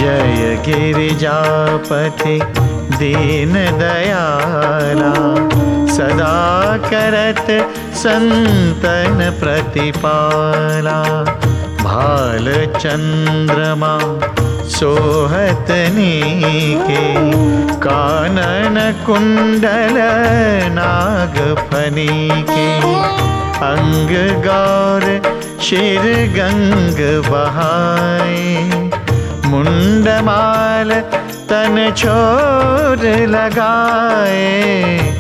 जय गिरिजापति दीन दयाला, सदा करत संतन प्रतिपाला। भाल चंद्रमा सोहत नीके, कानन कुंडल नाग फनीके। अंग गौर शिर गंग बहाए, मुंडमाल तन छोर लगाए।